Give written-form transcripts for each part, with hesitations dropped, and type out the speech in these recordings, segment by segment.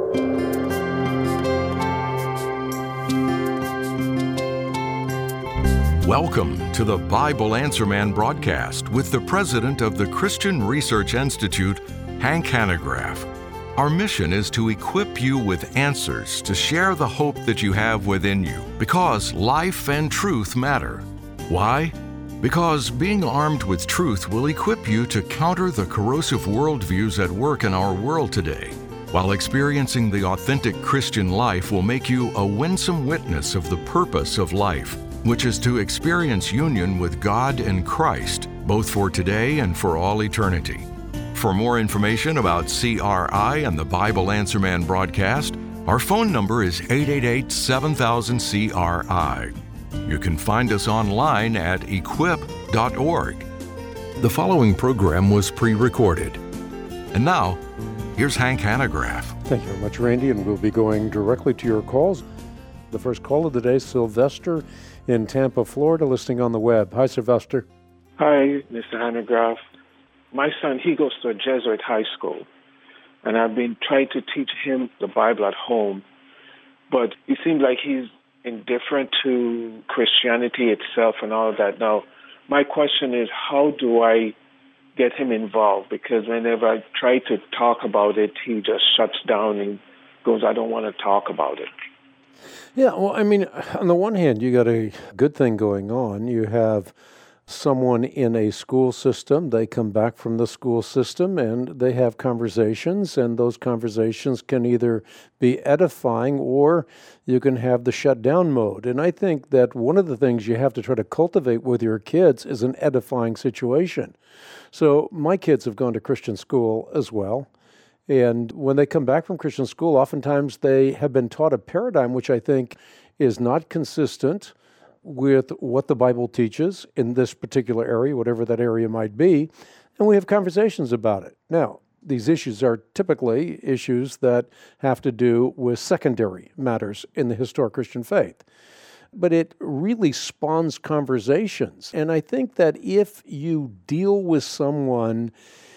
Welcome to the Bible Answer Man broadcast with the president of the Christian Research Institute, Hank Hanegraaff. Our mission is to equip you with answers to share the hope that you have within you, because life and truth matter. Why? Because being armed with truth will equip you to counter the corrosive worldviews at work in our world today, while experiencing the authentic Christian life will make you a winsome witness of the purpose of life, which is to experience union with God and Christ, both for today and for all eternity. For more information about CRI and the Bible Answer Man broadcast, our phone number is 888-7000-CRI. You can find us online at equip.org. The following program was pre-recorded. And now, here's Hank Hanegraaff. Thank you very much, Randy, and we'll be going directly to your calls. The first call of the day, Sylvester in Tampa, Florida, listening on the web. Hi, Sylvester. Hi, Mr. Hanegraaff. My son, he goes to a Jesuit high school, and I've been trying to teach him the Bible at home, but it seems like he's indifferent to Christianity itself and all of that. Now, my question is, how do I get him involved? Because whenever I try to talk about it, he just shuts down and goes, I don't want to talk about it. Yeah, well, I mean, on the one hand, you got a good thing going on. You have someone in a school system, they come back from the school system and they have conversations, and those conversations can either be edifying or you can have the shutdown mode. And I think that one of the things you have to try to cultivate with your kids is an edifying situation. So my kids have gone to Christian school as well. And when they come back from Christian school, oftentimes they have been taught a paradigm which I think is not consistent with what the Bible teaches in this particular area, whatever that area might be, and we have conversations about it. Now, these issues are typically issues that have to do with secondary matters in the historic Christian faith. But it really spawns conversations. And I think that if you deal with someone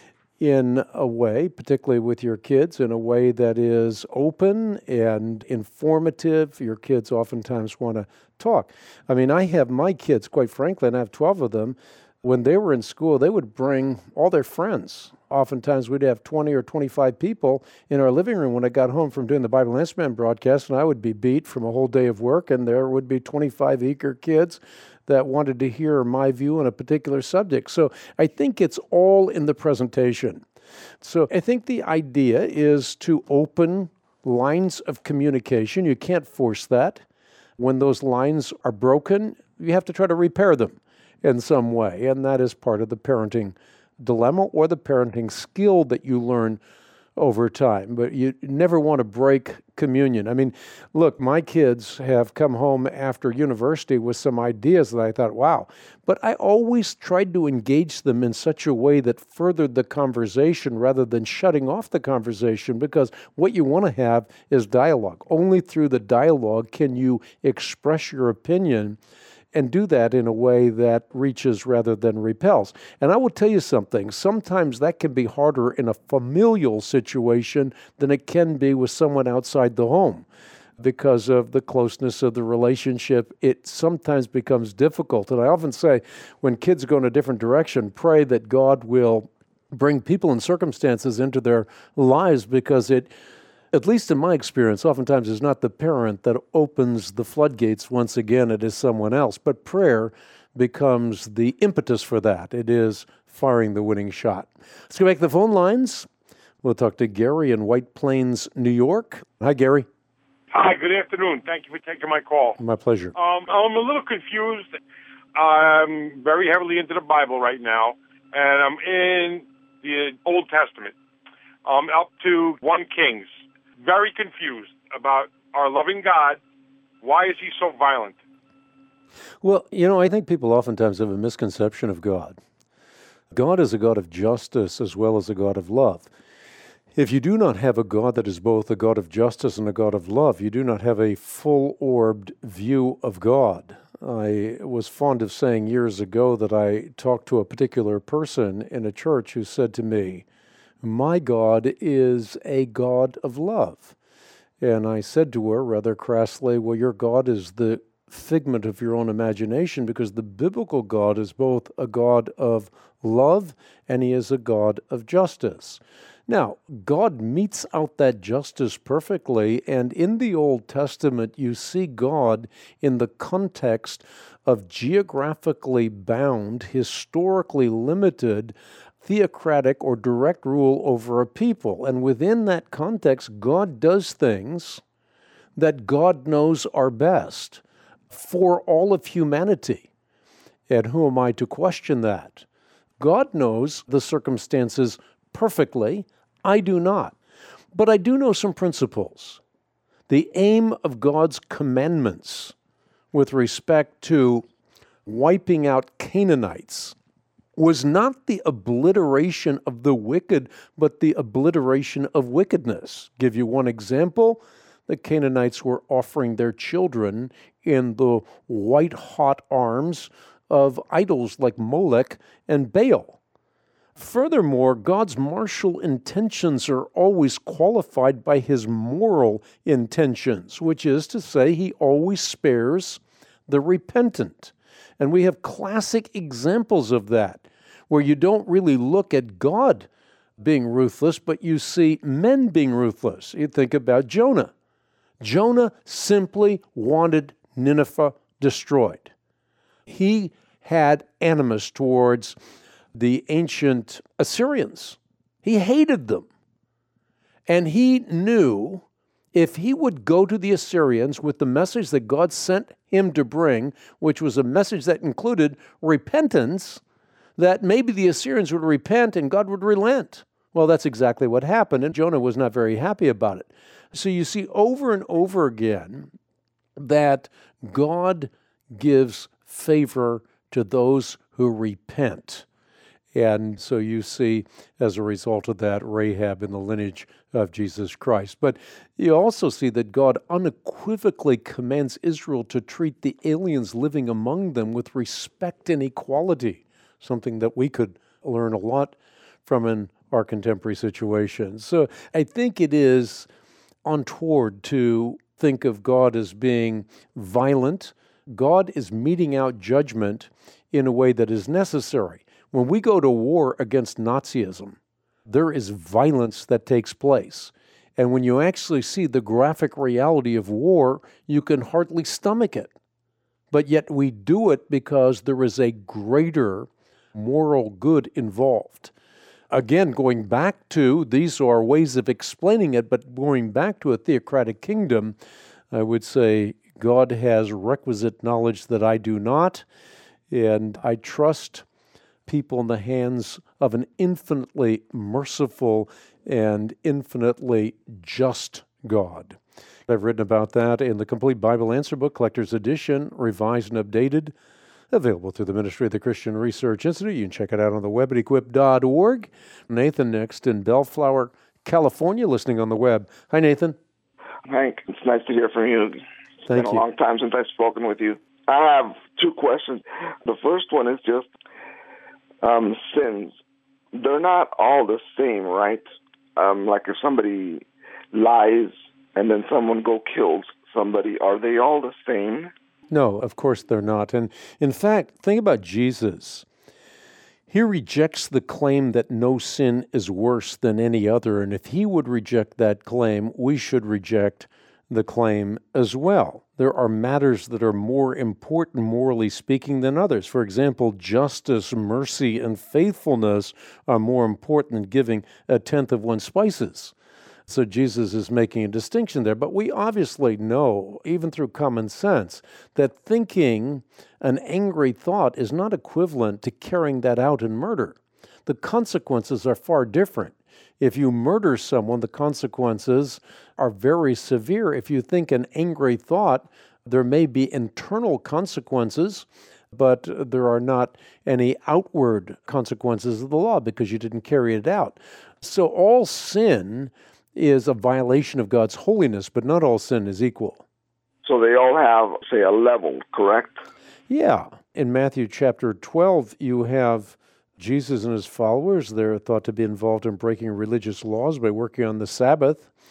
in a way, particularly with your kids, in a way that is open and informative. Your kids oftentimes want to talk. I mean, I have my kids, quite frankly, and I have 12 of them. When they were in school, they would bring all their friends. Oftentimes, we'd have 20 or 25 people in our living room when I got home from doing the Bible Answer Man broadcast, and I would be beat from a whole day of work, and there would be 25 eager kids that wanted to hear my view on a particular subject. So I think it's all in the presentation. So I think the idea is to open lines of communication. You can't force that. When those lines are broken, you have to try to repair them in some way. And that is part of the parenting dilemma or the parenting skill that you learn over time. But you never want to break communion. I mean, look, my kids have come home after university with some ideas that I thought, wow. But I always tried to engage them in such a way that furthered the conversation rather than shutting off the conversation, because what you want to have is dialogue. Only through the dialogue can you express your opinion and do that in a way that reaches rather than repels. And I will tell you something, sometimes that can be harder in a familial situation than it can be with someone outside the home. Because of the closeness of the relationship, it sometimes becomes difficult. And I often say, when kids go in a different direction, pray that God will bring people and circumstances into their lives, because it, at least in my experience, oftentimes is not the parent that opens the floodgates once again, it is someone else. But prayer becomes the impetus for that. It is firing the winning shot. Let's go back to the phone lines. We'll talk to Gary in White Plains, New York. Hi, Gary. Hi, good afternoon. Thank you for taking my call. My pleasure. I'm a little confused. I'm very heavily into the Bible right now, and I'm in the Old Testament. I'm up to 1 Kings. Very confused about our loving God. Why is he so violent? Well, I think people oftentimes have a misconception of God. God is a God of justice as well as a God of love. If you do not have a God that is both a God of justice and a God of love, you do not have a full-orbed view of God. I was fond of saying years ago that I talked to a particular person in a church who said to me, "My God is a God of love." And I said to her rather crassly, well, your God is the figment of your own imagination, because the biblical God is both a God of love and he is a God of justice. Now, God metes out that justice perfectly, and in the Old Testament, you see God in the context of geographically bound, historically limited, theocratic or direct rule over a people. And within that context, God does things that God knows are best for all of humanity. And who am I to question that? God knows the circumstances perfectly. I do not. But I do know some principles. The aim of God's commandments with respect to wiping out Canaanites was not the obliteration of the wicked, but the obliteration of wickedness. Give you one example. The Canaanites were offering their children in the white-hot arms of idols like Molech and Baal. Furthermore, God's martial intentions are always qualified by his moral intentions, which is to say he always spares the repentant. And we have classic examples of that, where you don't really look at God being ruthless, but you see men being ruthless. You think about Jonah. Jonah simply wanted Nineveh destroyed. He had animus towards the ancient Assyrians. He hated them. And he knew if he would go to the Assyrians with the message that God sent him to bring, which was a message that included repentance, that maybe the Assyrians would repent and God would relent. Well, that's exactly what happened, and Jonah was not very happy about it. So you see over and over again that God gives favor to those who repent. And so you see, as a result of that, Rahab in the lineage of Jesus Christ. But you also see that God unequivocally commands Israel to treat the aliens living among them with respect and equality, something that we could learn a lot from in our contemporary situation. So I think it is untoward to think of God as being violent. God is meting out judgment in a way that is necessary. When we go to war against Nazism, there is violence that takes place. And when you actually see the graphic reality of war, you can hardly stomach it. But yet we do it because there is a greater moral good involved. Again, going back to, these are ways of explaining it, but going back to a theocratic kingdom, I would say God has requisite knowledge that I do not, and I trust people in the hands of an infinitely merciful and infinitely just God. I've written about that in the Complete Bible Answer Book, Collector's Edition, revised and updated, available through the Ministry of the Christian Research Institute. You can check it out on the web at equip.org. Nathan next in Bellflower, California, listening on the web. Hi, Nathan. Hank, it's nice to hear from you. It's been a long time since I've spoken with you. I have two questions. The first one is just sins. They're not all the same, right? Like if somebody lies and then someone kills somebody, are they all the same? No, of course they're not. And in fact, think about Jesus. He rejects the claim that no sin is worse than any other. And if he would reject that claim, we should reject the claim as well. There are matters that are more important, morally speaking, than others. For example, justice, mercy, and faithfulness are more important than giving a tenth of one's spices. So Jesus is making a distinction there. But we obviously know, even through common sense, that thinking an angry thought is not equivalent to carrying that out in murder. The consequences are far different. If you murder someone, the consequences are very severe. If you think an angry thought, there may be internal consequences, but there are not any outward consequences of the law because you didn't carry it out. So all sin is a violation of God's holiness, but not all sin is equal. So they all have, say, a level, correct? Yeah. In Matthew chapter 12, you have Jesus and his followers. They're thought to be involved in breaking religious laws by working on the Sabbath,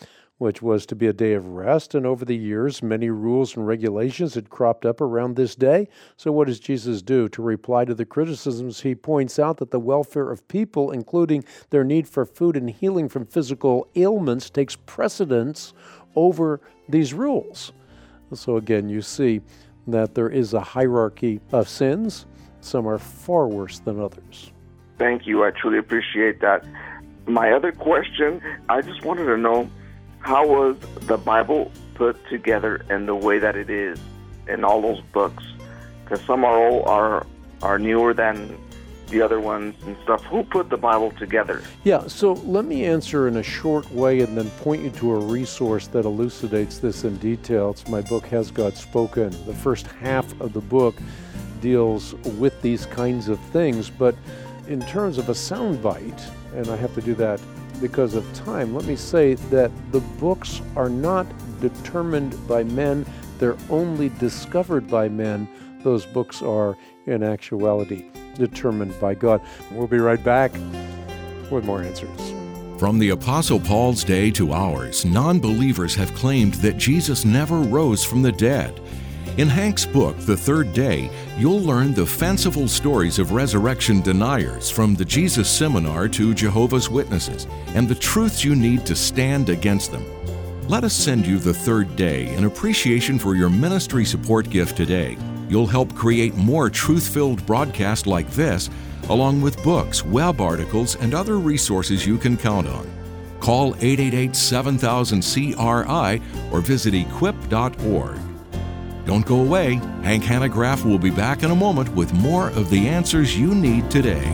which was to be a day of rest. And over the years, many rules and regulations had cropped up around this day. So what does Jesus do? To reply to the criticisms, he points out that the welfare of people, including their need for food and healing from physical ailments, takes precedence over these rules. So again, you see that there is a hierarchy of sins. Some are far worse than others. Thank you. I truly appreciate that. My other question, I just wanted to know, how was the Bible put together in the way that it is in all those books? Because some are newer than the other ones and stuff. Who put the Bible together? Yeah, so let me answer in a short way and then point you to a resource that elucidates this in detail. It's my book, Has God Spoken? The first half of the book deals with these kinds of things, but in terms of a soundbite, and I have to do that because of time, let me say that the books are not determined by men, they're only discovered by men. Those books are, in actuality, determined by God. We'll be right back with more answers. From the Apostle Paul's day to ours, non-believers have claimed that Jesus never rose from the dead. In Hank's book, The Third Day, you'll learn the fanciful stories of resurrection deniers, from the Jesus Seminar to Jehovah's Witnesses, and the truths you need to stand against them. Let us send you The Third Day in appreciation for your ministry support gift today. You'll help create more truth-filled broadcasts like this, along with books, web articles, and other resources you can count on. Call 888-7000-CRI or visit equip.org. Don't go away. Hank Hanegraaff will be back in a moment with more of the answers you need today.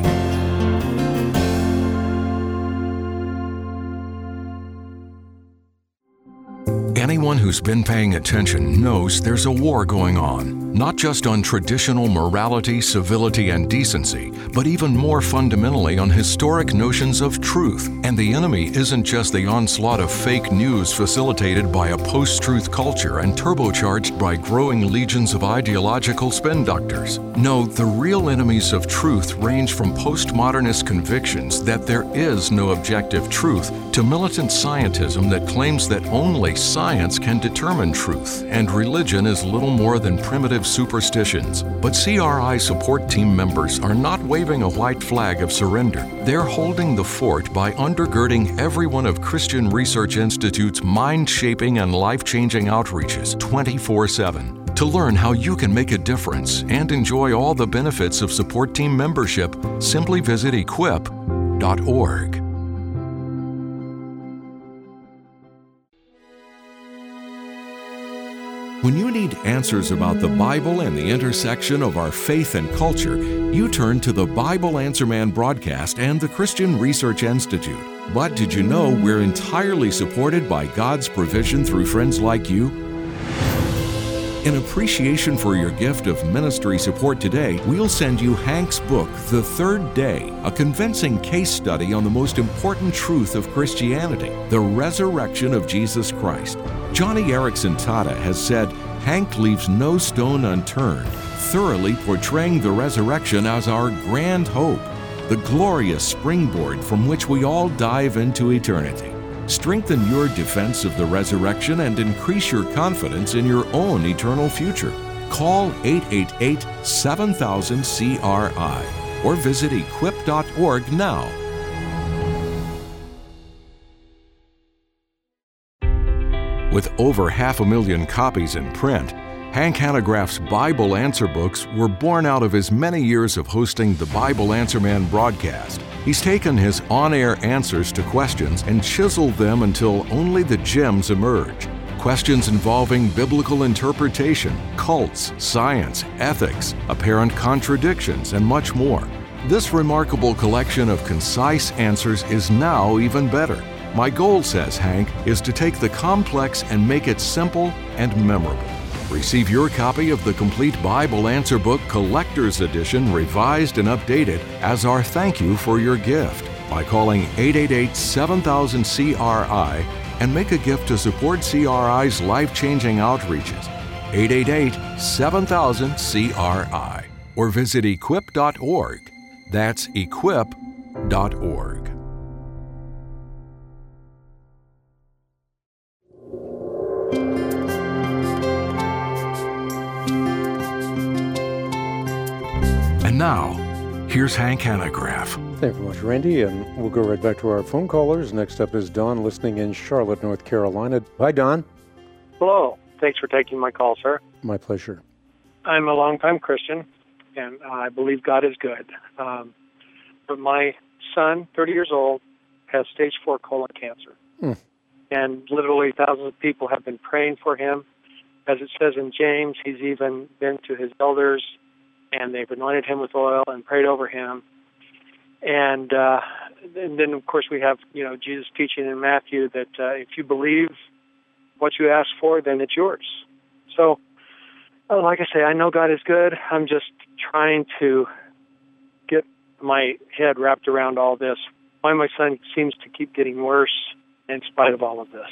Anyone who's been paying attention knows there's a war going on, not just on traditional morality, civility, and decency, but even more fundamentally on historic notions of truth. And the enemy isn't just the onslaught of fake news facilitated by a post-truth culture and turbocharged by growing legions of ideological spin doctors. No, the real enemies of truth range from postmodernist convictions that there is no objective truth to militant scientism that claims that only science can determine truth, and religion is little more than primitive superstitions. But CRI support team members are not waving a white flag of surrender. They're holding the fort by undergirding every one of Christian Research Institute's mind-shaping and life-changing outreaches 24/7. To learn how you can make a difference and enjoy all the benefits of support team membership, simply visit equip.org. When you need answers about the Bible and the intersection of our faith and culture, you turn to the Bible Answer Man broadcast and the Christian Research Institute. But did you know we're entirely supported by God's provision through friends like you? In appreciation for your gift of ministry support today, we'll send you Hank's book, The Third Day, a convincing case study on the most important truth of Christianity, the resurrection of Jesus Christ. Johnny Erickson Tada has said, Hank leaves no stone unturned, thoroughly portraying the resurrection as our grand hope, the glorious springboard from which we all dive into eternity. Strengthen your defense of the resurrection and increase your confidence in your own eternal future. Call 888-7000-CRI or visit equip.org now. With over 500,000 copies in print, Hank Hanegraaff's Bible Answer books were born out of his many years of hosting the Bible Answer Man broadcast. He's taken his on-air answers to questions and chiseled them until only the gems emerge. Questions involving biblical interpretation, cults, science, ethics, apparent contradictions, and much more. This remarkable collection of concise answers is now even better. My goal, says Hank, is to take the complex and make it simple and memorable. Receive your copy of the complete Bible Answer Book Collector's Edition, revised and updated, as our thank you for your gift by calling 888-7000-CRI and make a gift to support CRI's life-changing outreaches. 888-7000-CRI or visit equip.org. That's equip.org. And now, here's Hank Hanegraaff. Thank you very much, Randy, and we'll go right back to our phone callers. Next up is Don, listening in Charlotte, North Carolina. Hi, Don. Hello. Thanks for taking my call, sir. My pleasure. I'm a longtime Christian, and I believe God is good. But my son, 30 years old, has stage 4 colon cancer. And literally thousands of people have been praying for him. As it says in James, he's even been to his elders, and they've anointed him with oil and prayed over him. And then, of course, we have, Jesus teaching in Matthew that if you believe what you ask for, then it's yours. So, like I say, I know God is good. I'm just trying to get my head wrapped around all this. Why my son seems to keep getting worse in spite of all of this.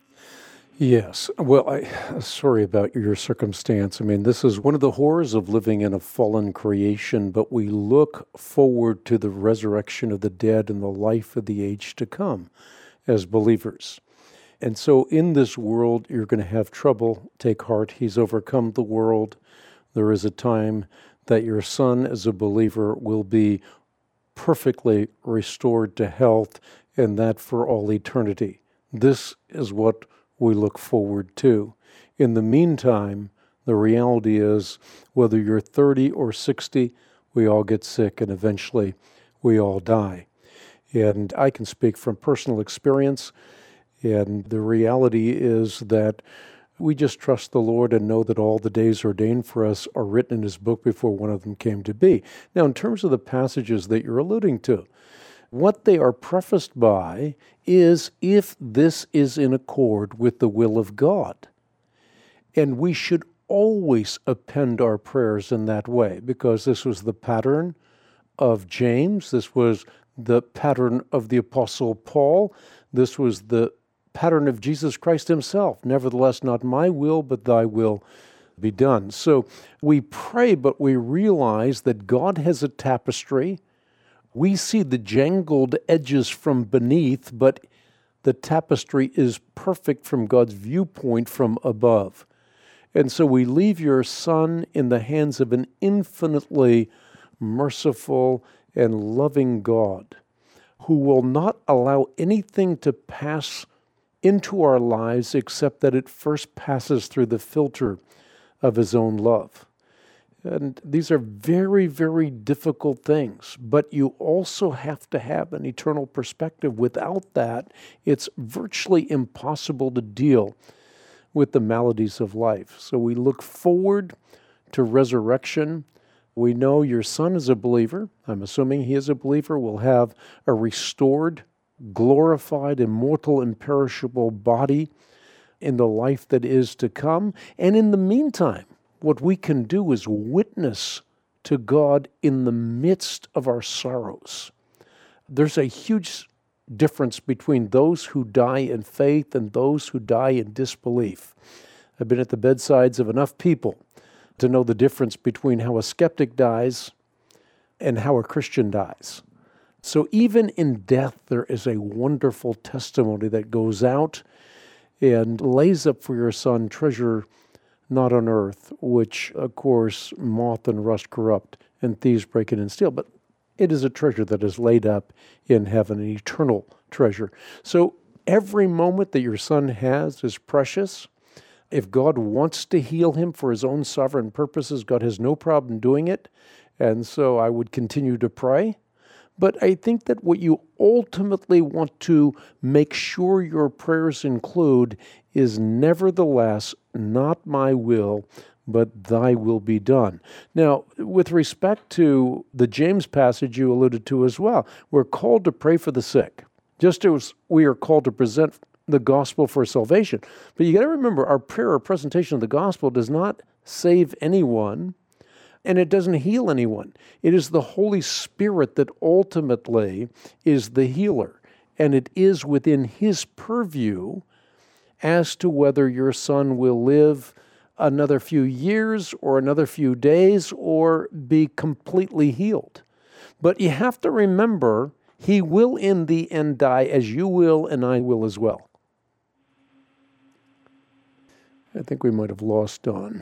Yes. Well, sorry about your circumstance. I mean, this is one of the horrors of living in a fallen creation, but we look forward to the resurrection of the dead and the life of the age to come as believers. And so in this world, you're going to have trouble. Take heart. He's overcome the world. There is a time that your son as a believer will be perfectly restored to health, and that for all eternity. This is what we look forward to. In the meantime, the reality is, whether you're 30 or 60, we all get sick and eventually we all die. And I can speak from personal experience, and the reality is that we just trust the Lord and know that all the days ordained for us are written in His book before one of them came to be. Now, in terms of the passages that you're alluding to, what they are prefaced by is if this is in accord with the will of God. And we should always append our prayers in that way, because this was the pattern of James, this was the pattern of the Apostle Paul, this was the pattern of Jesus Christ Himself. Nevertheless, not my will, but thy will be done. So we pray, but we realize that God has a tapestry. We see the jangled edges from beneath, but the tapestry is perfect from God's viewpoint from above. And so we leave your son in the hands of an infinitely merciful and loving God who will not allow anything to pass into our lives except that it first passes through the filter of His own love. And these are very, very difficult things, but you also have to have an eternal perspective. Without that, it's virtually impossible to deal with the maladies of life. So we look forward to resurrection. We know your son is a believer. I'm assuming he is a believer. Will have a restored, glorified, immortal, imperishable body in the life that is to come. And in the meantime, what we can do is witness to God in the midst of our sorrows. There's a huge difference between those who die in faith and those who die in disbelief. I've been at the bedsides of enough people to know the difference between how a skeptic dies and how a Christian dies. So even in death, there is a wonderful testimony that goes out and lays up for your son treasure not on earth, which, of course, moth and rust corrupt, and thieves break in and steal. But it is a treasure that is laid up in heaven, an eternal treasure. So every moment that your son has is precious. If God wants to heal him for His own sovereign purposes, God has no problem doing it. And so I would continue to pray. But I think that what you ultimately want to make sure your prayers include is, nevertheless, not my will, but thy will be done. Now, with respect to the James passage you alluded to as well, we're called to pray for the sick, just as we are called to present the gospel for salvation. But you got to remember, our prayer or presentation of the gospel does not save anyone, and it doesn't heal anyone. It is the Holy Spirit that ultimately is the healer, and it is within His purview as to whether your son will live another few years or another few days or be completely healed. But you have to remember, he will in the end die, as you will and I will as well. I think we might have lost Don.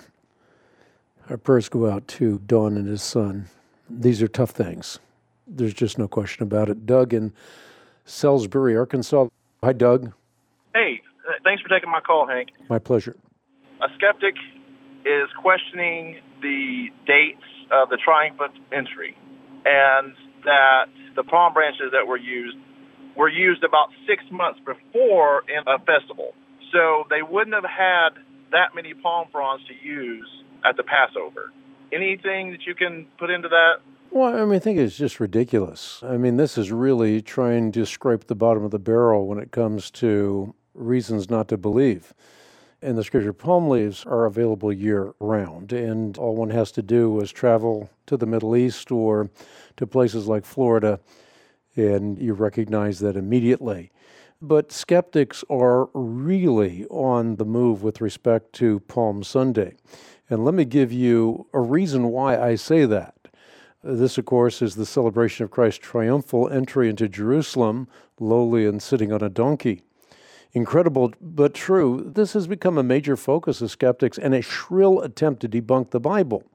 Our prayers go out to Don and his son. These are tough things. There's just no question about it. Doug in Salisbury, Arkansas. Hi, Doug. Hey, thanks for taking my call, Hank. My pleasure. A skeptic is questioning the dates of the triumphant entry, and that the palm branches that were used about 6 months before in a festival. So they wouldn't have had that many palm fronds to use at the Passover. Anything that you can put into that? Well, I think it's just ridiculous. This is really trying to scrape the bottom of the barrel when it comes to reasons not to believe. In the Scripture, palm leaves are available year-round, and all one has to do is travel to the Middle East or to places like Florida, and you recognize that immediately. But skeptics are really on the move with respect to Palm Sunday. And let me give you a reason why I say that. This, of course, is the celebration of Christ's triumphal entry into Jerusalem, lowly and sitting on a donkey. Incredible, but true, this has become a major focus of skeptics and a shrill attempt to debunk the Bible.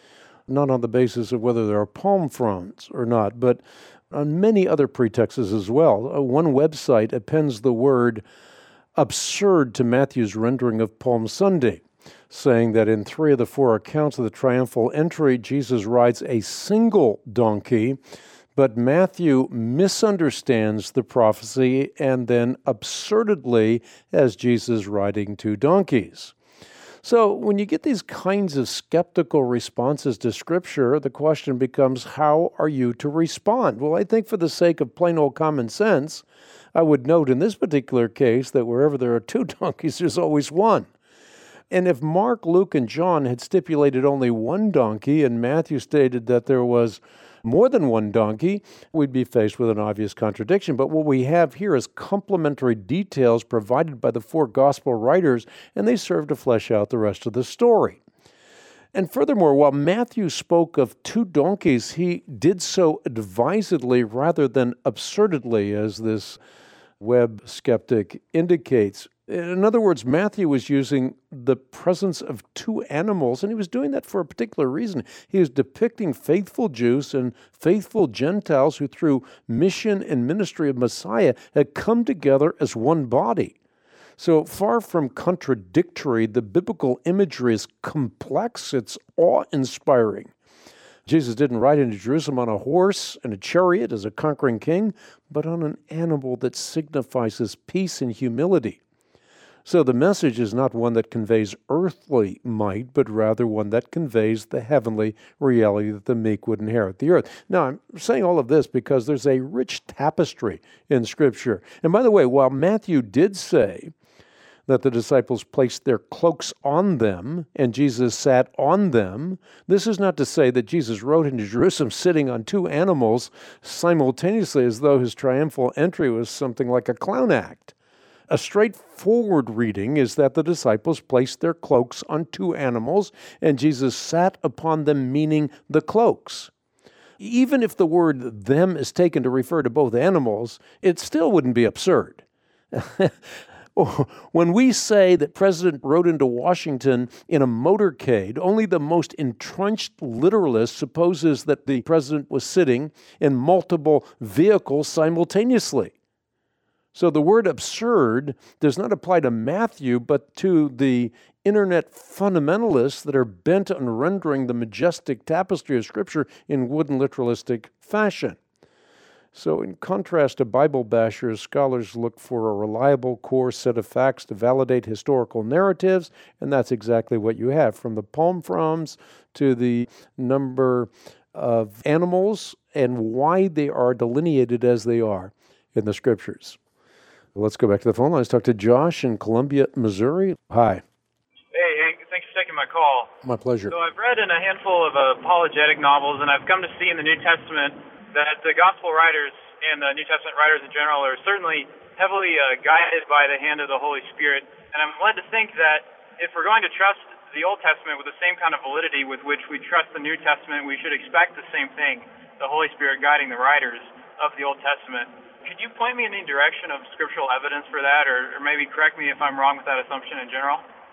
Not on the basis of whether there are palm fronds or not, but on many other pretexts as well. One website appends the word absurd to Matthew's rendering of Palm Sunday, saying that in 3 of the 4 accounts of the triumphal entry, Jesus rides a single donkey, but Matthew misunderstands the prophecy and then absurdly has Jesus riding 2 donkeys. So when you get these kinds of skeptical responses to Scripture, the question becomes, how are you to respond? Well, I think for the sake of plain old common sense, I would note in this particular case that wherever there are 2 donkeys, there's always one. And if Mark, Luke, and John had stipulated only 1 donkey and Matthew stated that there was more than 1 donkey, we'd be faced with an obvious contradiction. But what we have here is complementary details provided by the 4 gospel writers, and they serve to flesh out the rest of the story. And furthermore, while Matthew spoke of 2 donkeys, he did so advisedly rather than absurdly, as this web skeptic indicates. In other words, Matthew was using the presence of 2 animals, and he was doing that for a particular reason. He was depicting faithful Jews and faithful Gentiles who, through mission and ministry of Messiah, had come together as one body. So far from contradictory, the biblical imagery is complex, it's awe-inspiring. Jesus didn't ride into Jerusalem on a horse and a chariot as a conquering king, but on an animal that signifies his peace and humility. So the message is not one that conveys earthly might, but rather one that conveys the heavenly reality that the meek would inherit the earth. Now, I'm saying all of this because there's a rich tapestry in Scripture. And by the way, while Matthew did say that the disciples placed their cloaks on them and Jesus sat on them, this is not to say that Jesus rode into Jerusalem sitting on 2 animals simultaneously as though his triumphal entry was something like a clown act. A straightforward reading is that the disciples placed their cloaks on 2 animals, and Jesus sat upon them, meaning the cloaks. Even if the word them is taken to refer to both animals, it still wouldn't be absurd. When we say that President rode into Washington in a motorcade, only the most entrenched literalist supposes that the president was sitting in multiple vehicles simultaneously. So the word absurd does not apply to Matthew, but to the internet fundamentalists that are bent on rendering the majestic tapestry of Scripture in wooden literalistic fashion. So in contrast to Bible bashers, scholars look for a reliable core set of facts to validate historical narratives, and that's exactly what you have, from the palm fronds to the number of animals and why they are delineated as they are in the Scriptures. Let's go back to the phone line. Let's talk to Josh in Columbia, Missouri. Hi. Hey, Hank. Thanks for taking my call. My pleasure. So I've read in a handful of apologetic novels, and I've come to see in the New Testament that the gospel writers and the New Testament writers in general are certainly heavily guided by the hand of the Holy Spirit. And I'm led to think that if we're going to trust the Old Testament with the same kind of validity with which we trust the New Testament, we should expect the same thing, the Holy Spirit guiding the writers of the Old Testament. Could you point me in any direction of scriptural evidence for that, or maybe correct me if I'm wrong with that assumption in general?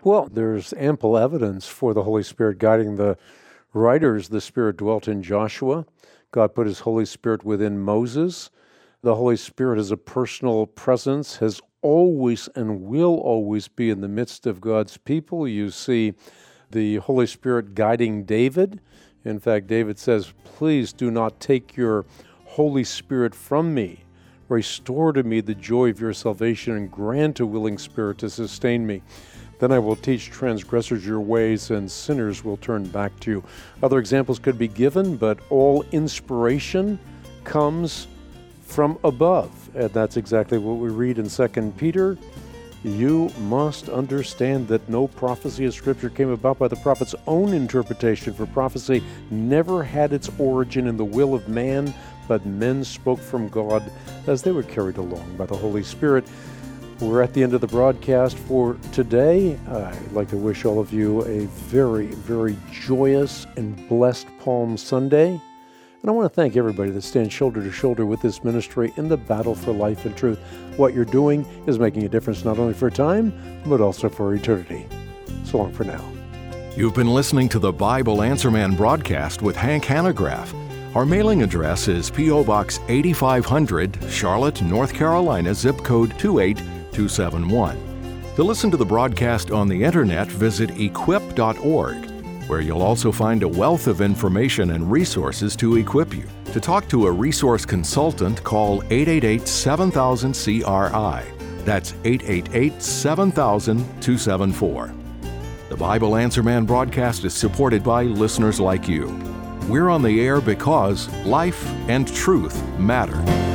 Well, there's ample evidence for the Holy Spirit guiding the writers. The Spirit dwelt in Joshua. God put His Holy Spirit within Moses. The Holy Spirit as a personal presence has always and will always be in the midst of God's people. You see the Holy Spirit guiding David. In fact, David says, "Please do not take your Holy Spirit from me. Restore to me the joy of your salvation and grant a willing spirit to sustain me. Then I will teach transgressors your ways and sinners will turn back to you." Other examples could be given, but all inspiration comes from above. And that's exactly what we read in 2 Peter. You must understand that no prophecy of Scripture came about by the prophet's own interpretation, for prophecy never had its origin in the will of man, but men spoke from God as they were carried along by the Holy Spirit. We're at the end of the broadcast for today. I'd like to wish all of you a very, very joyous and blessed Palm Sunday. And I want to thank everybody that stands shoulder to shoulder with this ministry in the battle for life and truth. What you're doing is making a difference not only for time, but also for eternity. So long for now. You've been listening to the Bible Answer Man broadcast with Hank Hanegraaff. Our mailing address is P.O. Box 8500, Charlotte, North Carolina, zip code 28271. To listen to the broadcast on the internet, visit equip.org. where you'll also find a wealth of information and resources to equip you. To talk to a resource consultant, call 888-7000-CRI. That's 888-7000-274. The Bible Answer Man broadcast is supported by listeners like you. We're on the air because life and truth matter.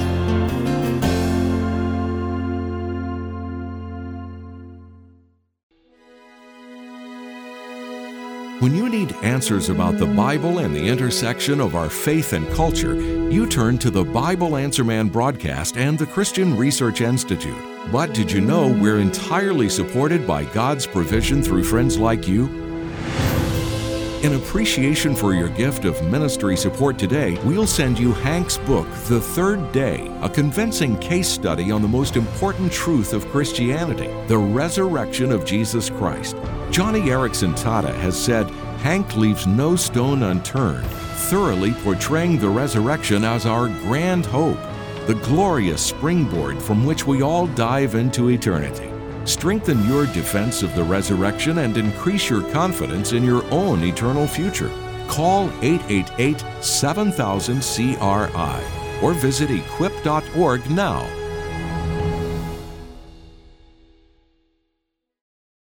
When you need answers about the Bible and the intersection of our faith and culture, you turn to the Bible Answer Man broadcast and the Christian Research Institute. But did you know we're entirely supported by God's provision through friends like you? In appreciation for your gift of ministry support today, we'll send you Hank's book, The Third Day, a convincing case study on the most important truth of Christianity, the resurrection of Jesus Christ. Johnny Erickson Tata has said, Hank leaves no stone unturned, thoroughly portraying the resurrection as our grand hope, the glorious springboard from which we all dive into eternity. Strengthen your defense of the resurrection and increase your confidence in your own eternal future. Call 888-7000-CRI or visit equip.org now